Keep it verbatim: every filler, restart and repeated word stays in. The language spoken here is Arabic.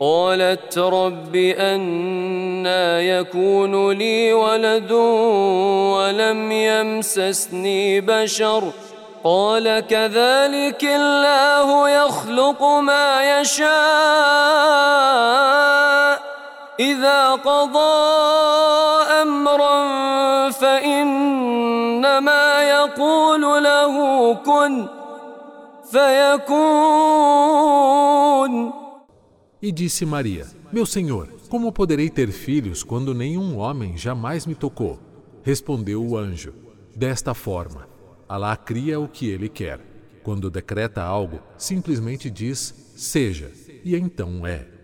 قالت رب أنى يكون لي ولد ولم يمسسني بشر قال كذلك الله يخلق ما يشاء إذا قضى أمرا فإنما يقول له كن فيكون. E disse Maria: Meu Senhor, como poderei ter filhos quando nenhum homem jamais me tocou? Respondeu o anjo: Desta forma, Alá cria o que ele quer. Quando decreta algo, simplesmente diz: seja, e então é.